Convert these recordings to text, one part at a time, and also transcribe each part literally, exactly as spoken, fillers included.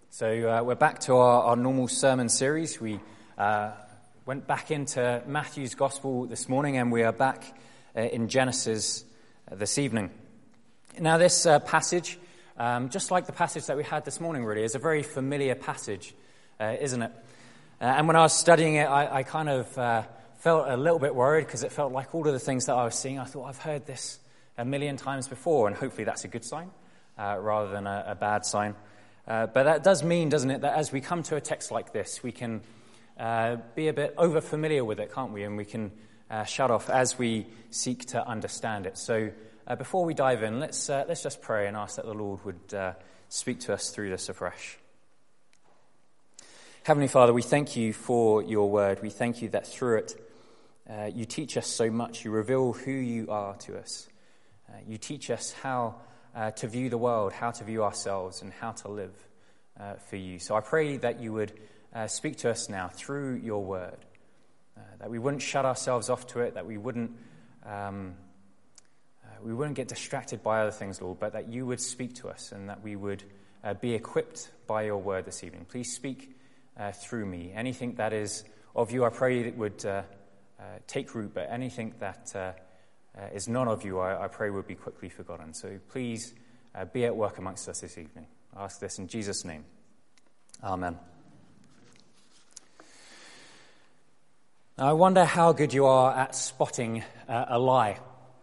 So uh, we're back to our, our normal sermon series. We uh, went back into Matthew's Gospel this morning, and we are back uh, in Genesis uh, this evening. Now this uh, passage, um, just like the passage that we had this morning really, is a very familiar passage, uh, isn't it? Uh, and when I was studying it, I, I kind of uh, felt a little bit worried because it felt like all of the things that I was seeing, I thought, I've heard this a million times before, and hopefully that's a good sign uh, rather than a, a bad sign. Uh, but that does mean, doesn't it, that as we come to a text like this, we can uh, be a bit over-familiar with it, can't we? And we can uh, shut off as we seek to understand it. So uh, before we dive in, let's uh, let's just pray and ask that the Lord would uh, speak to us through this afresh. Heavenly Father, we thank you for your word. We thank you that through it uh, you teach us so much. You reveal who you are to us. Uh, you teach us how Uh, to view the world, how to view ourselves, and how to live uh, for you. So I pray that you would uh, speak to us now through your word, uh, that we wouldn't shut ourselves off to it, that we wouldn't um, uh, we wouldn't get distracted by other things, Lord, but that you would speak to us and that we would uh, be equipped by your word this evening. Please speak uh, through me. Anything that is of you, I pray that would uh, uh, take root, but anything that uh, Uh, is none of you, I, I pray, would be quickly forgotten. So please uh, be at work amongst us this evening. I ask this in Jesus' name. Amen. Now, I wonder how good you are at spotting uh, a lie.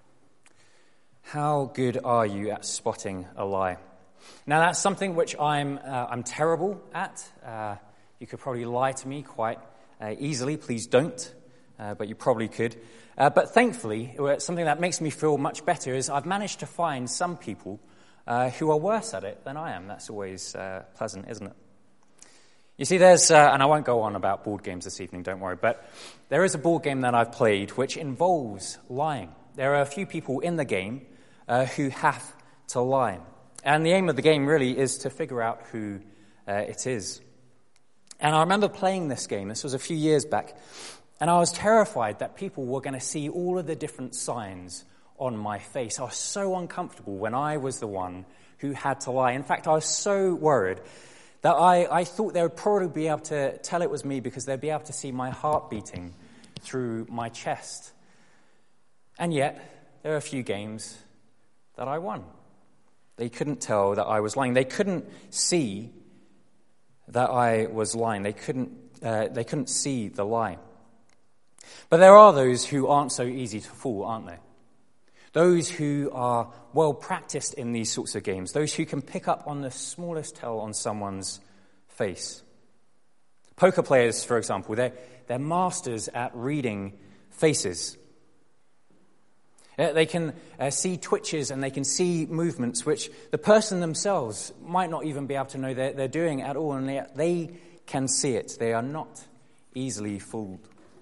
How good are you at spotting a lie? Now, that's something which I'm uh, I'm terrible at. Uh, you could probably lie to me quite uh, easily. Please don't, uh, but you probably could. Uh, but thankfully, something that makes me feel much better is I've managed to find some people uh, who are worse at it than I am. That's always uh, pleasant, isn't it? You see, there's, uh, and I won't go on about board games this evening, don't worry, but there is a board game that I've played which involves lying. There are a few people in the game uh, who have to lie. And the aim of the game really is to figure out who uh, it is. And I remember playing this game, this was a few years back, and I was terrified that people were going to see all of the different signs on my face. I was so uncomfortable when I was the one who had to lie. In fact, I was so worried that I, I thought they would probably be able to tell it was me because they'd be able to see my heart beating through my chest. And yet, there are a few games that I won. They couldn't tell that I was lying. They couldn't see that I was lying. They couldn't, uh, they couldn't see the lie. But there are those who aren't so easy to fool, aren't they? Those who are well practiced in these sorts of games. Those who can pick up on the smallest tell on someone's face. Poker players, for example, they're, they're masters at reading faces. They can uh, see twitches and they can see movements which the person themselves might not even be able to know they're, they're doing at all. And they, they can see it. They are not easily fooled.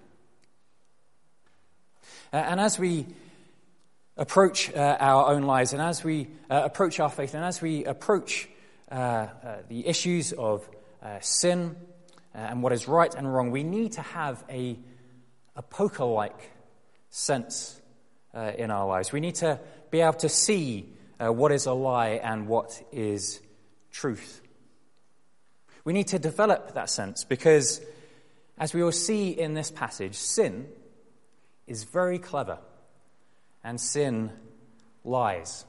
Uh, and as we approach uh, our own lives, and as we uh, approach our faith, and as we approach uh, uh, the issues of uh, sin uh, and what is right and wrong, we need to have a, a poker-like sense uh, in our lives. We need to be able to see uh, what is a lie and what is truth. We need to develop that sense because, as we will see in this passage, sin is very clever, and sin lies.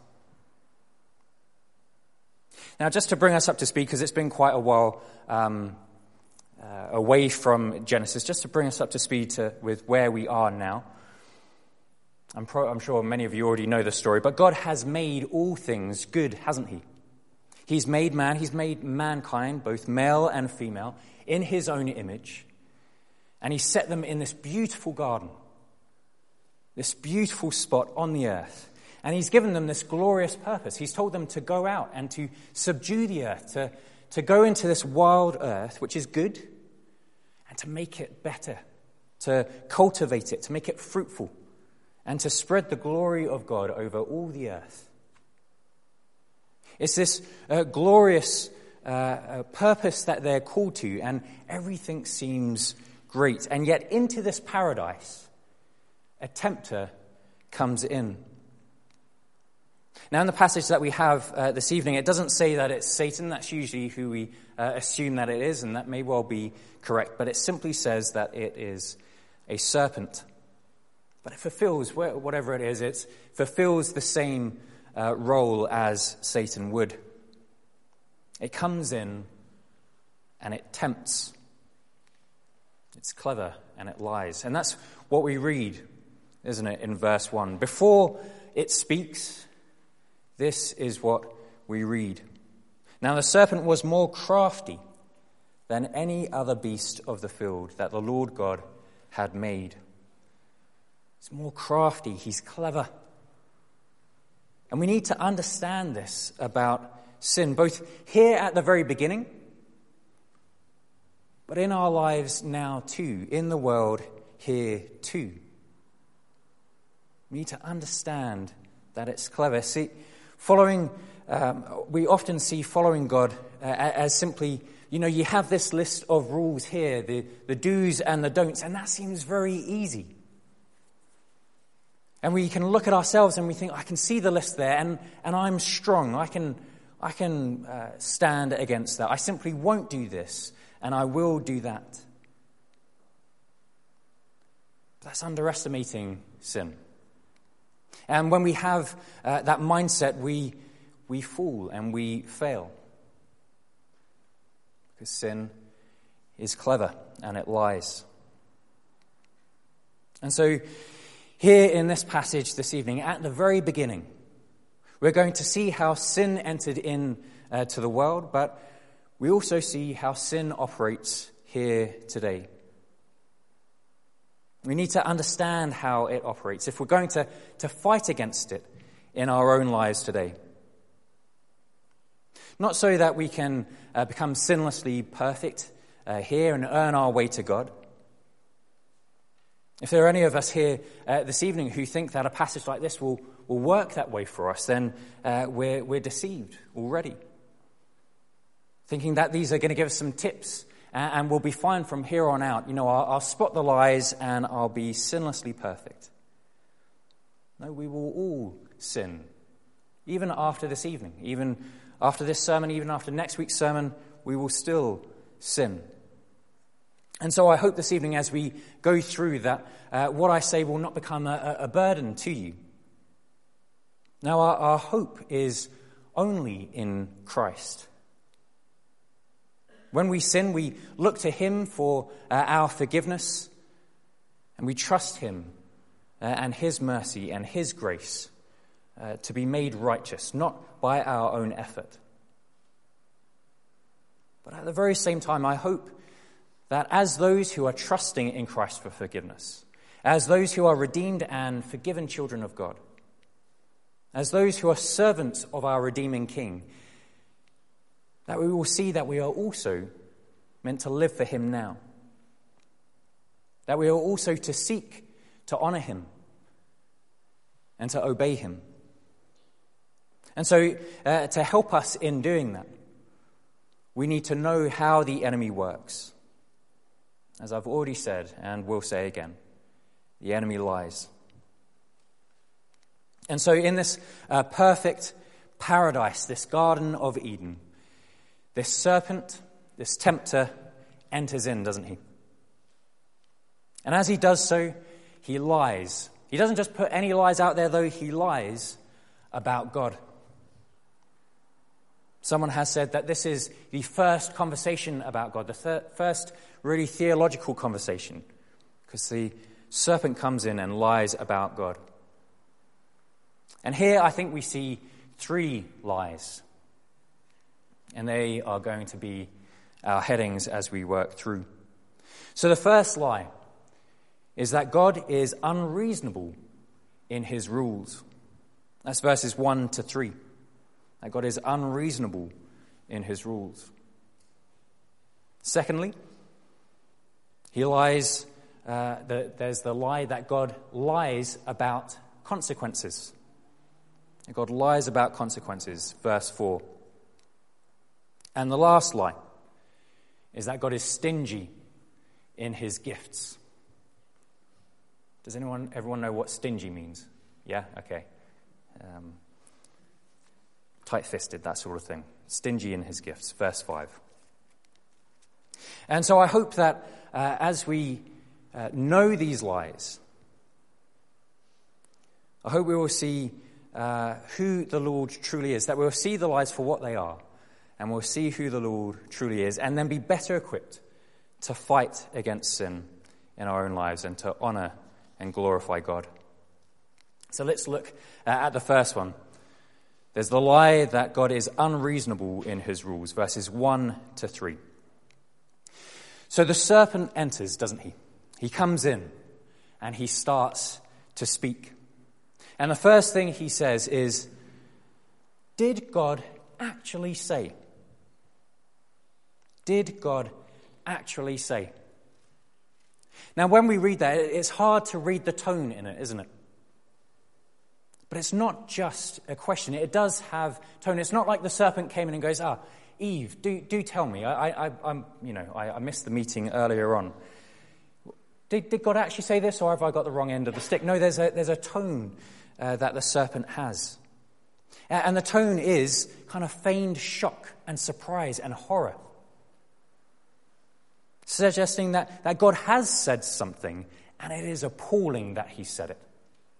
Now, just to bring us up to speed, because it's been quite a while um, uh, away from Genesis, just to bring us up to speed to, with where we are now. I'm, pro- I'm sure many of you already know the story, but God has made all things good, hasn't he? He's made man, he's made mankind, both male and female, in his own image, and he set them in this beautiful garden. This beautiful spot on the earth. And he's given them this glorious purpose. He's told them to go out and to subdue the earth, to, to go into this wild earth, which is good, and to make it better, to cultivate it, to make it fruitful, and to spread the glory of God over all the earth. It's this uh, glorious uh, uh, purpose that they're called to, and everything seems great. And yet into this paradise, a tempter comes in. Now, in the passage that we have uh, this evening, it doesn't say that it's Satan. That's usually who we uh, assume that it is, and that may well be correct. But it simply says that it is a serpent. But it fulfills, whatever it is, it fulfills the same uh, role as Satan would. It comes in and it tempts. It's clever and it lies. And that's what we read, isn't it, in verse one. Before it speaks, this is what we read. Now the serpent was more crafty than any other beast of the field that the Lord God had made. He's more crafty, he's clever. And we need to understand this about sin, both here at the very beginning, but in our lives now too, in the world here too. We need to understand that it's clever. See, following, um, we often see following God uh, as simply, you know, you have this list of rules here, the, the do's and the don'ts, and that seems very easy. And we can look at ourselves and we think, I can see the list there, and, and I'm strong. I can, I can uh, stand against that. I simply won't do this, and I will do that. That's underestimating sin. And when we have uh, that mindset, we we fall and we fail. Because sin is clever and it lies. And so here in this passage this evening, at the very beginning, we're going to see how sin entered in uh, to the world, but we also see how sin operates here today. We need to understand how it operates if we're going to, to fight against it in our own lives today. Not so that we can uh, become sinlessly perfect uh, here and earn our way to God. If there are any of us here uh, this evening who think that a passage like this will, will work that way for us, then uh, we're, we're deceived already. Thinking that these are going to give us some tips and, and we'll be fine from here on out. You know, I'll, I'll spot the lies and I'll be sinlessly perfect. No, we will all sin. Even after this evening, even after this sermon, even after next week's sermon, we will still sin. And so I hope this evening as we go through that, uh, what I say will not become a, a burden to you. Now, our, our hope is only in Christ. When we sin, we look to him for uh, our forgiveness, and we trust him uh, and his mercy and his grace uh, to be made righteous, not by our own effort. But at the very same time, I hope that as those who are trusting in Christ for forgiveness, as those who are redeemed and forgiven children of God, as those who are servants of our redeeming King, that we will see that we are also meant to live for him now. That we are also to seek to honor him and to obey him. And so uh, to help us in doing that, we need to know how the enemy works. As I've already said and will say again, the enemy lies. And so in this uh, perfect paradise, this Garden of Eden, this serpent, this tempter, enters in, doesn't he? And as he does so, he lies. He doesn't just put any lies out there, though. He lies about God. Someone has said that this is the first conversation about God, the thir- first really theological conversation, because the serpent comes in and lies about God. And here I think we see three lies. And they are going to be our headings as we work through. So the first lie is that God is unreasonable in his rules. That's verses one to three. That God is unreasonable in his rules. Secondly, he lies, uh, the, there's the lie that God lies about consequences. God lies about consequences, verse four. And the last lie is that God is stingy in his gifts. Does anyone, everyone know what stingy means? Yeah? Okay. Um, tight-fisted, that sort of thing, stingy in his gifts. Verse five. And so I hope that uh, as we uh, know these lies, I hope we will see uh, who the Lord truly is, that we'll see the lies for what they are, and we'll see who the Lord truly is, and then be better equipped to fight against sin in our own lives and to honor and glorify God. So let's look uh, at the first one. There's the lie that God is unreasonable in his rules, verses one to three. So the serpent enters, doesn't he? He comes in and he starts to speak. And the first thing he says is, did God actually say? Did God actually say? Now, when we read that, it's hard to read the tone in it, isn't it? But it's not just a question. It does have tone. It's not like the serpent came in and goes, ah, Eve, do do tell me. I, I, I'm, you know, I, I missed the meeting earlier on. Did, did God actually say this, or have I got the wrong end of the stick? No, there's a there's a tone uh, that the serpent has, and the tone is kind of feigned shock and surprise and horror, suggesting that that God has said something, and it is appalling that He said it.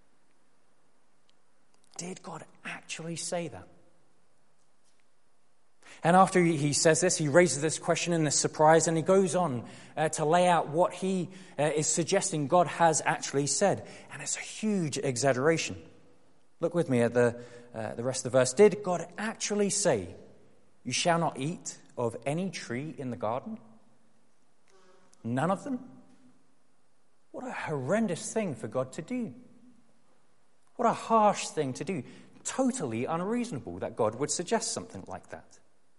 Did God actually say that? And after he says this, he raises this question in this surprise, and he goes on uh, to lay out what he uh, is suggesting God has actually said. And it's a huge exaggeration. Look with me at the, uh, the rest of the verse. Did God actually say, you shall not eat of any tree in the garden? None of them? What a horrendous thing for God to do. What a harsh thing to do. Totally unreasonable that God would suggest something like that.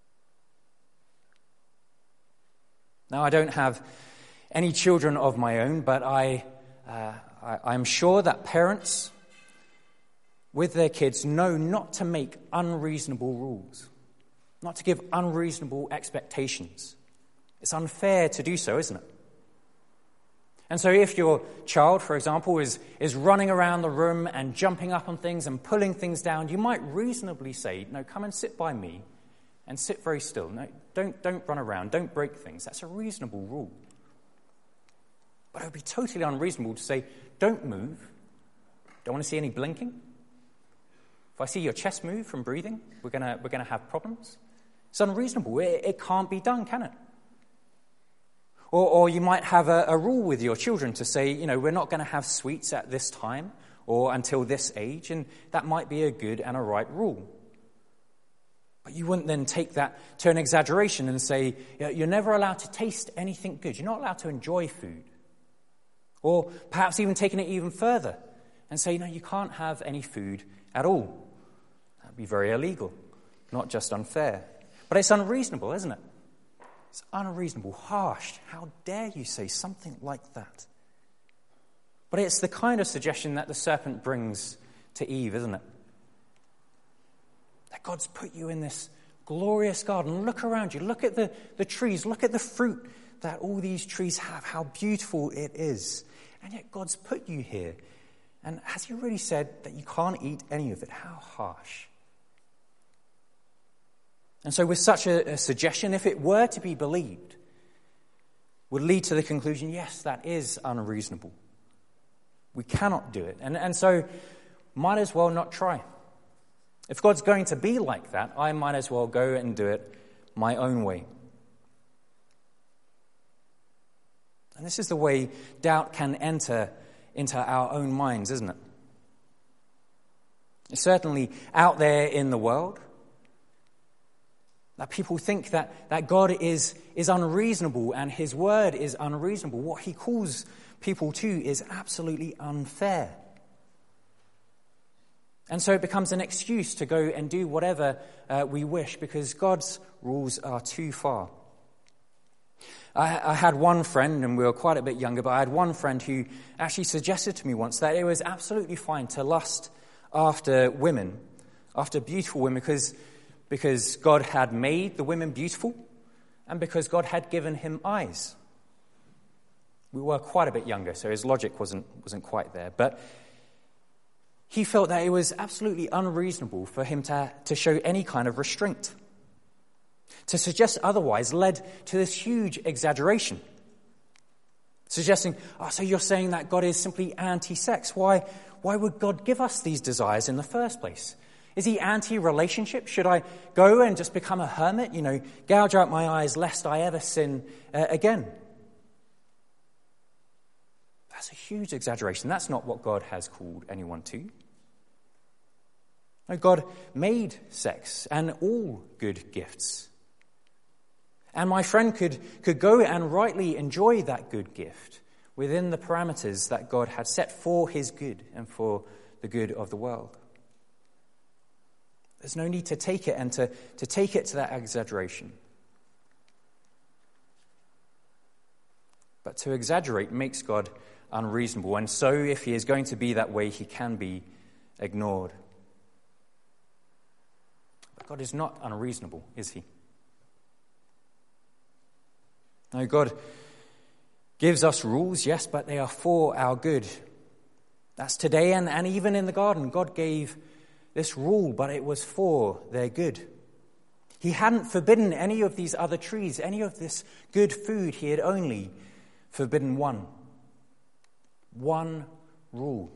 Now, I don't have any children of my own, but I, uh, I, I'm sure that parents with their kids know not to make unreasonable rules, not to give unreasonable expectations. It's unfair to do so, isn't it? And so if your child, for example, is, is running around the room and jumping up on things and pulling things down, you might reasonably say, no, come and sit by me and sit very still. No, don't, don't run around, don't break things. That's a reasonable rule. But it would be totally unreasonable to say, don't move. Don't want to see any blinking. If I see your chest move from breathing, we're going we're gonna have problems. It's unreasonable. It, it can't be done, can it? Or, or you might have a, a rule with your children to say, you know, we're not going to have sweets at this time or until this age, and that might be a good and a right rule. But you wouldn't then take that to an exaggeration and say, you're never allowed to taste anything good. You're not allowed to enjoy food. Or perhaps even taking it even further and say, no, you can't have any food at all. That would be very illegal, not just unfair. But it's unreasonable, isn't it? It's unreasonable, harsh. How dare you say something like that? But it's the kind of suggestion that the serpent brings to Eve, isn't it? That God's put you in this glorious garden. Look around you. Look at the, the trees. Look at the fruit that all these trees have. How beautiful it is. And yet God's put you here. And has He really said that you can't eat any of it? How harsh. And so with such a, a suggestion, if it were to be believed, would lead to the conclusion, yes, that is unreasonable. We cannot do it. And, and so might as well not try. If God's going to be like that, I might as well go and do it my own way. And this is the way doubt can enter into our own minds, isn't it? It's certainly out there in the world. That people think that, that God is, is unreasonable and His word is unreasonable. What He calls people to is absolutely unfair. And so it becomes an excuse to go and do whatever uh, we wish because God's rules are too far. I, I had one friend, and we were quite a bit younger, but I had one friend who actually suggested to me once that it was absolutely fine to lust after women, after beautiful women, because Because God had made the women beautiful and because God had given him eyes. We were quite a bit younger, so his logic wasn't wasn't quite there. But he felt that it was absolutely unreasonable for him to, to show any kind of restraint. To suggest otherwise led to this huge exaggeration. Suggesting, oh, so you're saying that God is simply anti-sex. Why, why would God give us these desires in the first place? Is he anti-relationship? Should I go and just become a hermit? You know, gouge out my eyes lest I ever sin uh, again. That's a huge exaggeration. That's not what God has called anyone to. No, God made sex and all good gifts. And my friend could, could go and rightly enjoy that good gift within the parameters that God had set for his good and for the good of the world. There's no need to take it and to, to take it to that exaggeration. But to exaggerate makes God unreasonable, and so if he is going to be that way, he can be ignored. But God is not unreasonable, is he? No, God gives us rules, yes, but they are for our good. That's today, and, and even in the garden, God gave this rule, but it was for their good. He hadn't forbidden any of these other trees, any of this good food. He had only forbidden one. One rule.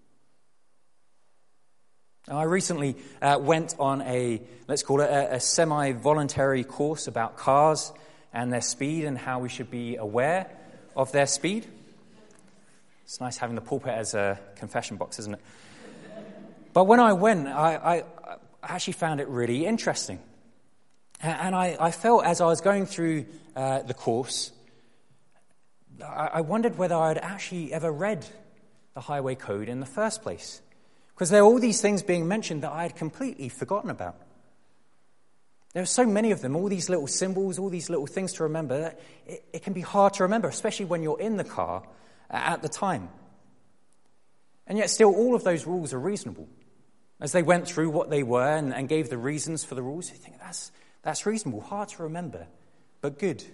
Now, I recently uh, went on a, let's call it a, a semi-voluntary course about cars and their speed and how we should be aware of their speed. It's nice having the pulpit as a confession box, isn't it? But when I went, I, I, I actually found it really interesting. And I, I felt as I was going through uh, the course, I, I wondered whether I had actually ever read the Highway Code in the first place. Because there are all these things being mentioned that I had completely forgotten about. There are so many of them, all these little symbols, all these little things to remember, that it, it can be hard to remember, especially when you're in the car at the time. And yet still all of those rules are reasonable. As they went through what they were and, and gave the reasons for the rules, you think that's, that's reasonable, hard to remember, but good.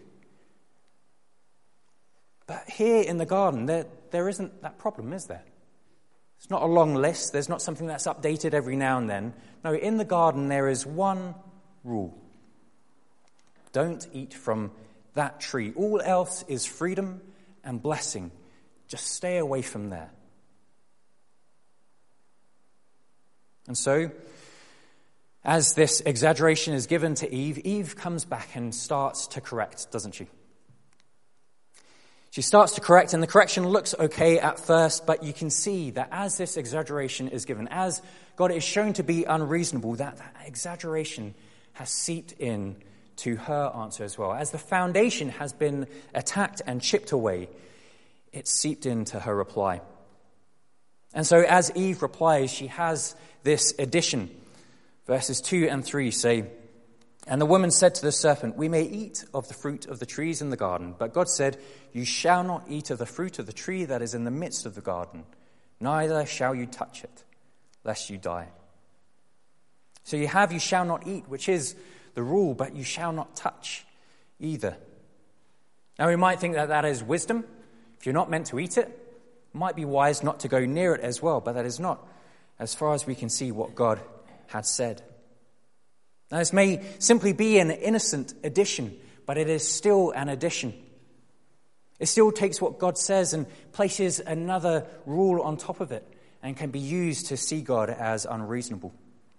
But here in the garden, there, there isn't that problem, is there? It's not a long list. There's not something that's updated every now and then. No, in the garden there is one rule. Don't eat from that tree. All else is freedom and blessing. Just stay away from there. And so, as this exaggeration is given to Eve, Eve comes back and starts to correct, doesn't she? She starts to correct, and the correction looks okay at first, but you can see that as this exaggeration is given, as God is shown to be unreasonable, that, that exaggeration has seeped in to her answer as well. As the foundation has been attacked and chipped away, it seeped into her reply. And so as Eve replies, she has this addition. Verses two and three say, "And the woman said to the serpent, 'We may eat of the fruit of the trees in the garden. But God said, You shall not eat of the fruit of the tree that is in the midst of the garden, neither shall you touch it, lest you die.'" So you have "you shall not eat," which is the rule, but "you shall not touch" either. Now we might think that that is wisdom. If you're not meant to eat it, it might be wise not to go near it as well, but that is not, as far as we can see, what God had said. Now this may simply be an innocent addition, but it is still an addition. It still takes what God says and places another rule on top of it and can be used to see God as unreasonable.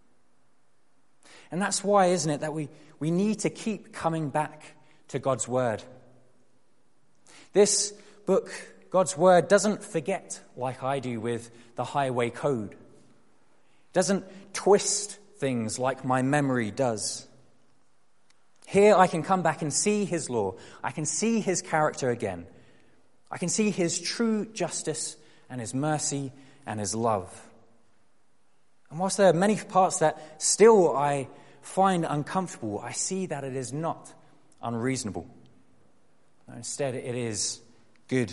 And that's why, isn't it, that we, we need to keep coming back to God's word. This book, God's word, doesn't forget like I do with the Highway Code. It doesn't twist things like my memory does. Here I can come back and see his law. I can see his character again. I can see his true justice and his mercy and his love. And whilst there are many parts that still I find uncomfortable, I see that it is not unreasonable. Instead, it is good.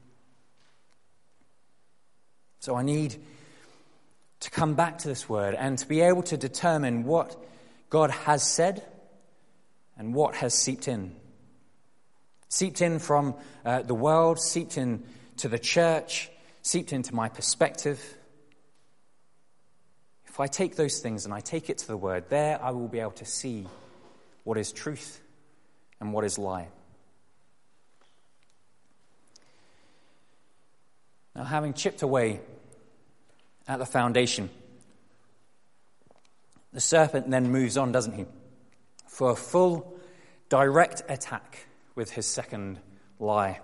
So I need to come back to this word and to be able to determine what God has said and what has seeped in. Seeped in from uh, the world, seeped in to the church, seeped into my perspective. if I take those things and I take it to the Word, there I will be able to see what is truth and what is lie. Now, having chipped away at the foundation, the serpent then moves on, doesn't he, for a full, direct attack with his second lie.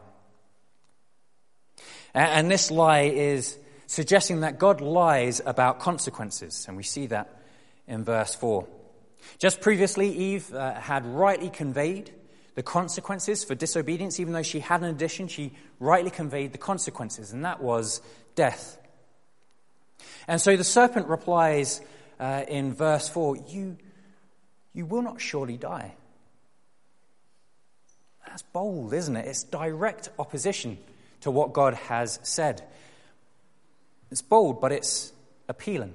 And this lie is suggesting that God lies about consequences, and we see that in verse four. Just previously, Eve uh, had rightly conveyed the consequences for disobedience. Even though she had an addition, she rightly conveyed the consequences, and that was death. And so the serpent replies uh, in verse four, you, you will not surely die. That's bold, isn't it? It's direct opposition to what God has said. It's bold, but it's appealing.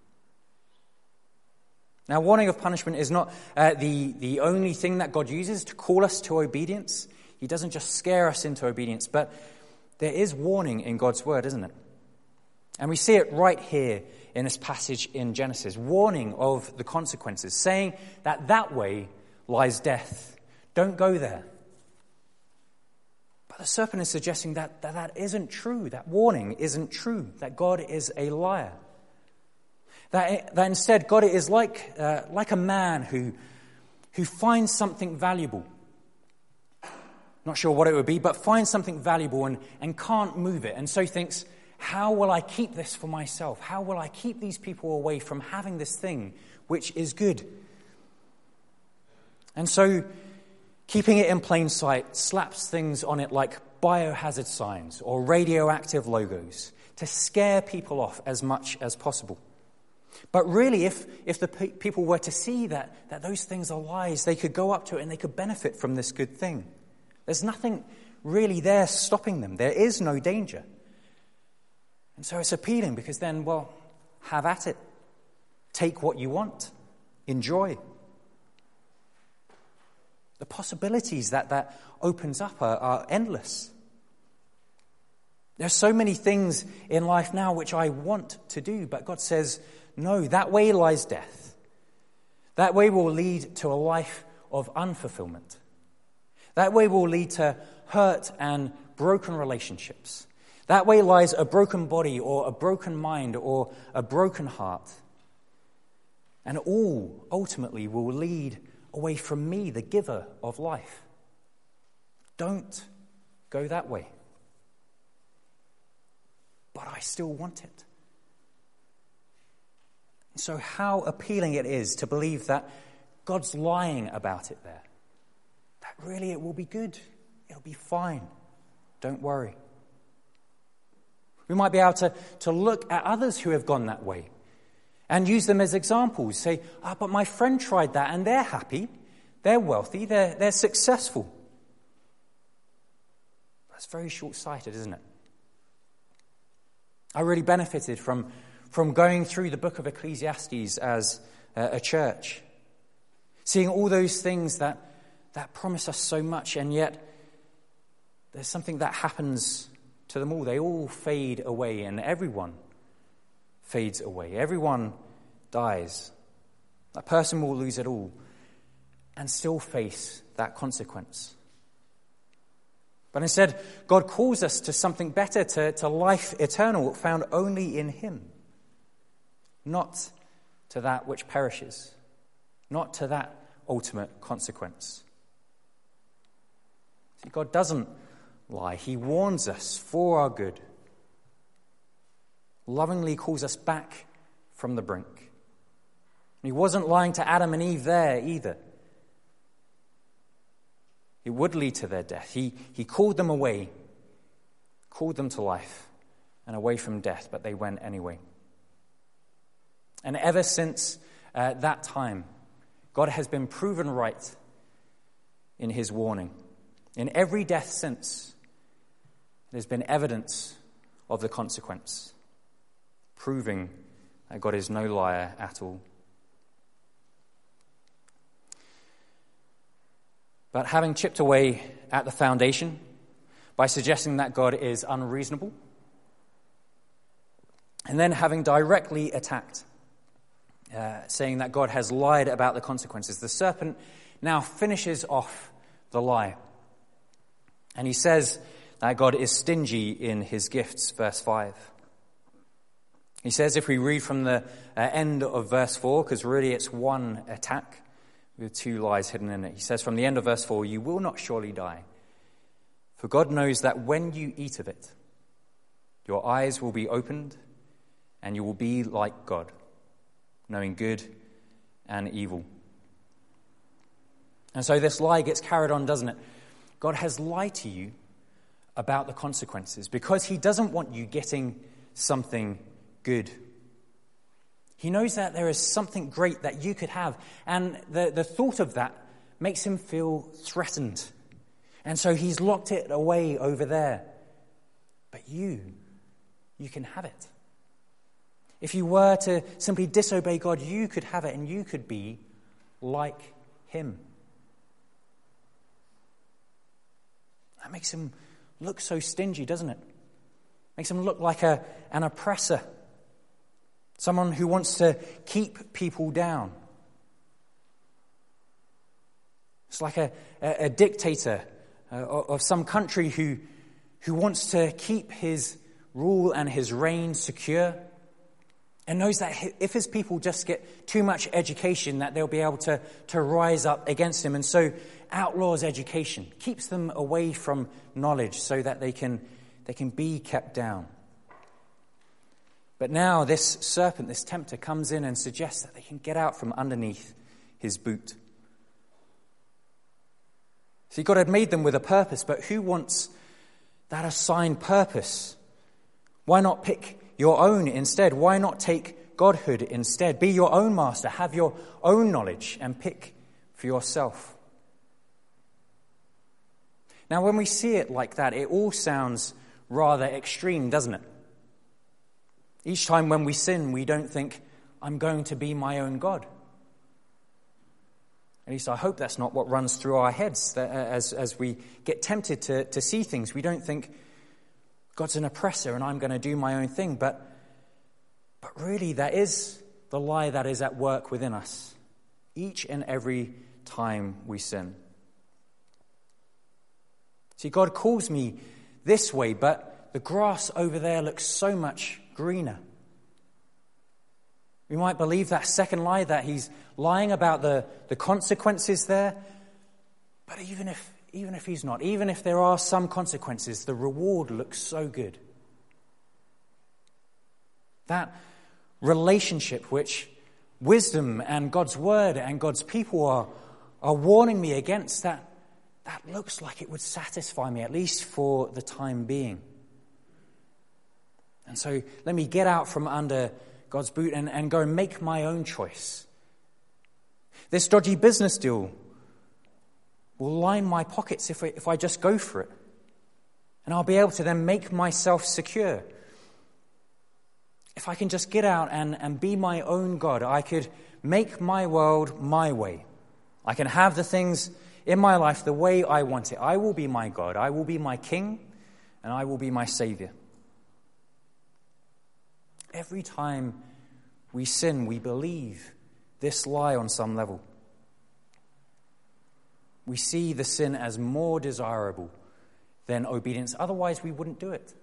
Now, warning of punishment is not uh, the, the only thing that God uses to call us to obedience. He doesn't just scare us into obedience, but there is warning in God's word, isn't it? And we see it right here in this passage in Genesis, warning of the consequences, saying that that way lies death. Don't go there. But the serpent is suggesting that that, that isn't true, that warning isn't true, that God is a liar. That, that instead God is like, uh, like a man who, who finds something valuable. Not sure what it would be, but finds something valuable and, and can't move it. And so thinks, how will I keep this for myself? How will I keep these people away from having this thing which is good? And so, keeping it in plain sight, slaps things on it like biohazard signs or radioactive logos to scare people off as much as possible. But really, if, if the pe- people were to see that, that those things are lies, they could go up to it and they could benefit from this good thing. There's nothing really there stopping them. There is no danger. And so it's appealing because then, well, have at it. Take what you want. Enjoy. The possibilities that that opens up are, are endless. There's so many things in life now which I want to do, but God says, no, that way lies death. That way will lead to a life of unfulfillment. That way will lead to hurt and broken relationships. That way lies a broken body or a broken mind or a broken heart. And all ultimately will lead away from me, the giver of life. Don't go that way. But I still want it. So how appealing it is to believe that God's lying about it there. That really it will be good. It'll be fine. Don't worry. We might be able to, to look at others who have gone that way and use them as examples. Say, ah, oh, but my friend tried that and they're happy. They're wealthy. They're, they're successful. That's very short-sighted, isn't it? I really benefited from, from going through the book of Ecclesiastes as a, a church, seeing all those things that, that promise us so much, and yet there's something that happens to them all. They all fade away, and everyone fades away. Everyone dies. That person will lose it all and still face that consequence. But instead, God calls us to something better, to, to life eternal, found only in Him. Not to that which perishes. Not to that ultimate consequence. See, God doesn't lie. He warns us for our good. Lovingly calls us back from the brink. He wasn't lying to Adam and Eve there either. It would lead to their death. He, he called them away, called them to life and away from death, but they went anyway. And ever since uh, that time, God has been proven right in His warning. In every death since, there's been evidence of the consequence, proving that God is no liar at all. But having chipped away at the foundation by suggesting that God is unreasonable, and then having directly attacked uh, saying that God has lied about the consequences. The serpent now finishes off the lie. And he says that God is stingy in his gifts, verse five. He says, if we read from the uh, end of verse four, because really it's one attack with two lies hidden in it. He says from the end of verse four, you will not surely die. For God knows that when you eat of it, your eyes will be opened and you will be like God, knowing good and evil. And so this lie gets carried on, doesn't it? God has lied to you about the consequences because he doesn't want you getting something good. He knows that there is something great that you could have, and the, the thought of that makes him feel threatened. And so he's locked it away over there. But you, you can have it. If you were to simply disobey God, you could have it and you could be like him. That makes him look so stingy, doesn't it? Makes him look like a, an oppressor. Someone who wants to keep people down. It's like a, a, a dictator uh, of some country who, who wants to keep his rule and his reign secure and knows that if his people just get too much education that they'll be able to, to rise up against him, and so outlaws education, keeps them away from knowledge so that they can, they can be kept down. But now this serpent, this tempter, comes in and suggests that they can get out from underneath his boot. See, God had made them with a purpose, but who wants that assigned purpose? Why not pick your own instead? Why not take godhood instead? Be your own master, have your own knowledge, and pick for yourself. Now, when we see it like that, it all sounds rather extreme, doesn't it? Each time when we sin, we don't think, I'm going to be my own God. At least I hope that's not what runs through our heads that as, as we get tempted to, to see things. We don't think, God's an oppressor and I'm going to do my own thing. But, but really, that is the lie that is at work within us each and every time we sin. See, God calls me this way, but the grass over there looks so much greener. We might believe that second lie, that he's lying about the, the consequences there. But even if even if he's not, even if there are some consequences, the reward looks so good. That relationship which wisdom and God's word and God's people are, are warning me against, that That looks like it would satisfy me, at least for the time being. And so let me get out from under God's boot and, and go and make my own choice. This dodgy business deal will line my pockets if I, if I just go for it. And I'll be able to then make myself secure. If I can just get out and, and be my own God, I could make my world my way. I can have the things in my life the way I want it. I will be my God. I will be my king. And I will be my savior. Every time we sin, we believe this lie on some level. We see the sin as more desirable than obedience. Otherwise, we wouldn't do it.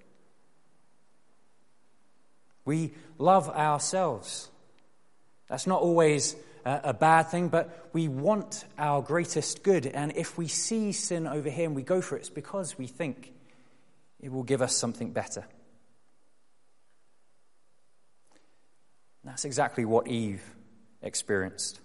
We love ourselves. That's not always a bad thing, but we want our greatest good. And if we see sin over here and we go for it, it's because we think it will give us something better. That's exactly what Eve experienced.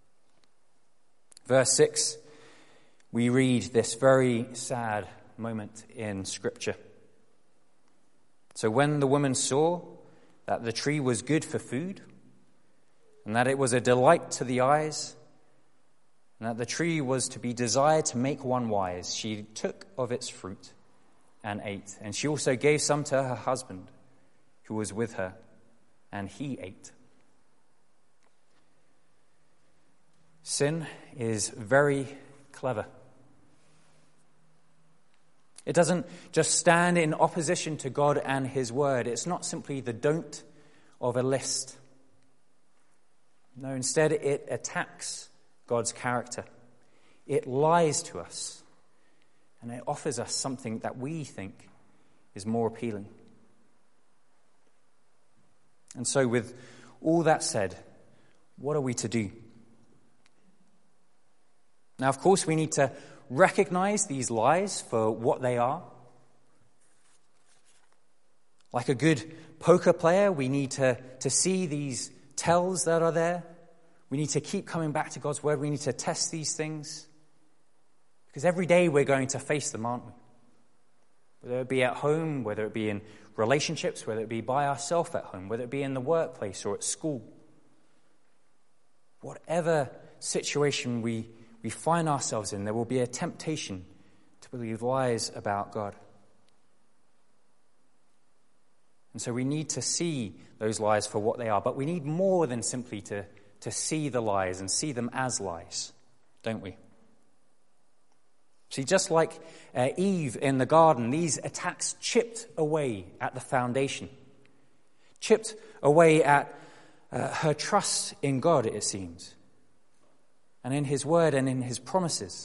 Verse six, we read this very sad moment in Scripture. So when the woman saw that the tree was good for food, and that it was a delight to the eyes, and that the tree was to be desired to make one wise, she took of its fruit and ate. And she also gave some to her husband, who was with her, and he ate. Sin is very clever. It doesn't just stand in opposition to God and his word. It's not simply the don't of a list. No, instead it attacks God's character. It lies to us, and it offers us something that we think is more appealing. And so with all that said, what are we to do? Now, of course, we need to recognize these lies for what they are. Like a good poker player, we need to, to see these tells that are there. We need to keep coming back to God's word. We need to test these things. Because every day we're going to face them, aren't we? Whether it be at home, whether it be in relationships, whether it be by ourselves at home, whether it be in the workplace or at school. Whatever situation we, we find ourselves in, there will be a temptation to believe lies about God. And so we need to see those lies for what they are, but we need more than simply to, to see the lies and see them as lies, don't we? See, just like uh, Eve in the garden, these attacks chipped away at the foundation, chipped away at uh, her trust in God, it seems, and in his word and in his promises.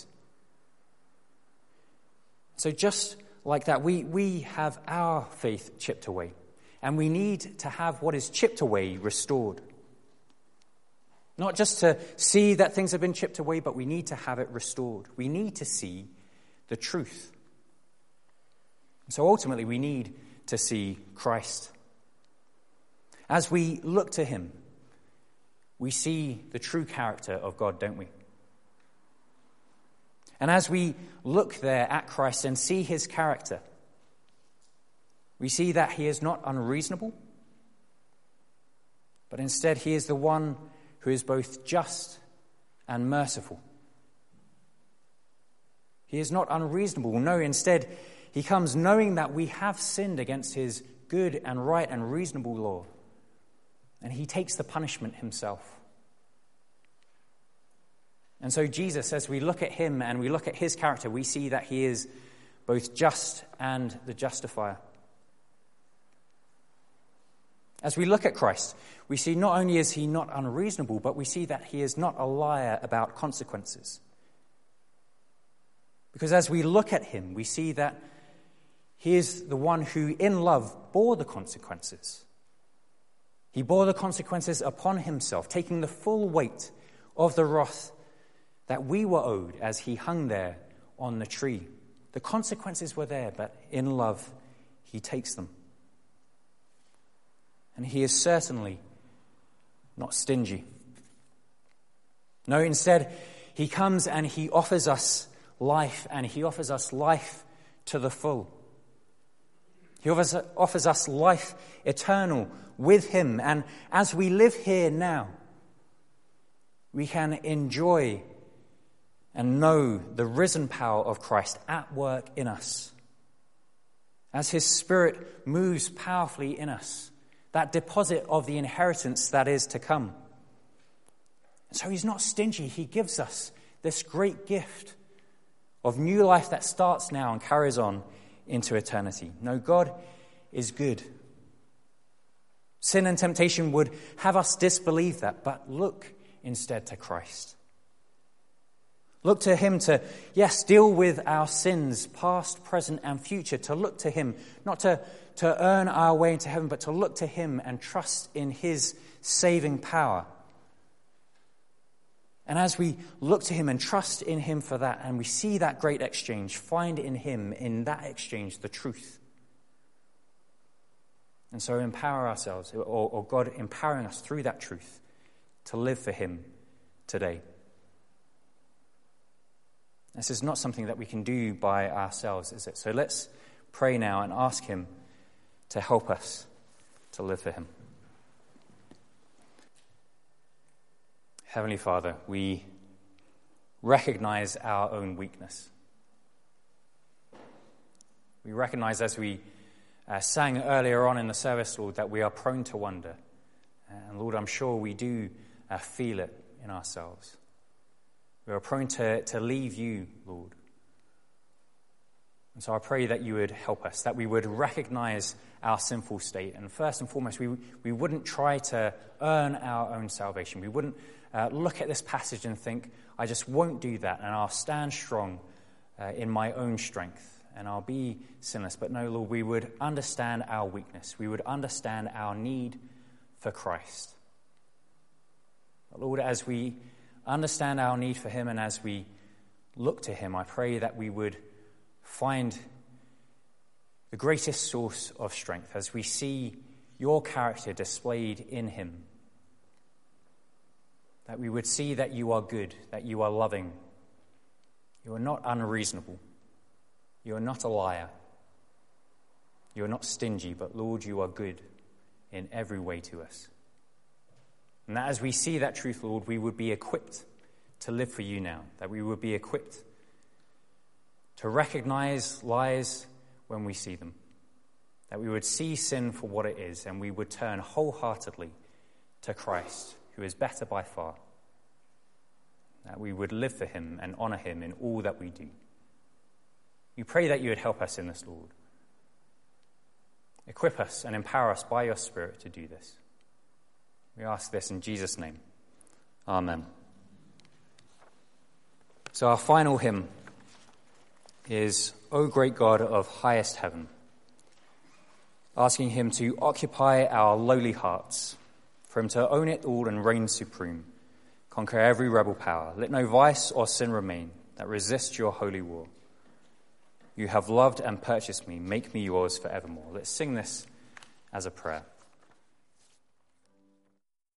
So just like that, we, we have our faith chipped away, and we need to have what is chipped away restored. Not just to see that things have been chipped away, but we need to have it restored. We need to see the truth. And so ultimately we need to see Christ. As we look to him, we see the true character of God, don't we? And as we look there at Christ and see his character, we see that he is not unreasonable, but instead he is the one who is both just and merciful. He is not unreasonable. No, instead, he comes knowing that we have sinned against his good and right and reasonable law. And he takes the punishment himself. And so Jesus, as we look at him and we look at his character, we see that he is both just and the justifier. As we look at Christ, we see not only is he not unreasonable, but we see that he is not a liar about consequences. Because as we look at him, we see that he is the one who, in love, bore the consequences. He bore the consequences upon himself, taking the full weight of the wrath that we were owed as he hung there on the tree. The consequences were there, but in love, he takes them. And he is certainly not stingy. No, instead, he comes and he offers us life, and he offers us life to the full. He offers, offers us life eternal with him. And as we live here now, we can enjoy and know the risen power of Christ at work in us. As his Spirit moves powerfully in us, that deposit of the inheritance that is to come. So he's not stingy. He gives us this great gift of new life that starts now and carries on into eternity. No, God is good. Sin and temptation would have us disbelieve that, but look instead to Christ. Look to him to, yes, deal with our sins, past, present, and future, to look to him, not to, to earn our way into heaven, but to look to him and trust in his saving power. And as we look to him and trust in him for that, and we see that great exchange, find in him, in that exchange, the truth. And so empower ourselves, or, or God empowering us through that truth, to live for him today. This is not something that we can do by ourselves, is it? So let's pray now and ask him to help us to live for him. Heavenly Father, we recognize our own weakness. We recognize, as we uh, sang earlier on in the service, Lord, that we are prone to wonder. And Lord, I'm sure we do uh, feel it in ourselves. We are prone to, to leave you, Lord. And so I pray that you would help us, that we would recognize our sinful state. And first and foremost, we, we wouldn't try to earn our own salvation. We wouldn't uh, look at this passage and think, I just won't do that, and I'll stand strong uh, in my own strength, and I'll be sinless. But no, Lord, we would understand our weakness. We would understand our need for Christ. But Lord, as we understand our need for him and as we look to him, I pray that we would find the greatest source of strength as we see your character displayed in him. That we would see that you are good, that you are loving. You are not unreasonable. You are not a liar. You are not stingy, but Lord, you are good in every way to us. And that as we see that truth, Lord, we would be equipped to live for you now, that we would be equipped to recognize lies when we see them, that we would see sin for what it is, and we would turn wholeheartedly to Christ, who is better by far, that we would live for him and honor him in all that we do. We pray that you would help us in this, Lord. Equip us and empower us by your Spirit to do this. We ask this in Jesus' name. Amen. So our final hymn is O Great God of Highest Heaven, asking him to occupy our lowly hearts, for him to own it all and reign supreme, conquer every rebel power. Let no vice or sin remain that resists your holy war. You have loved and purchased me, make me yours forevermore. Let's sing this as a prayer.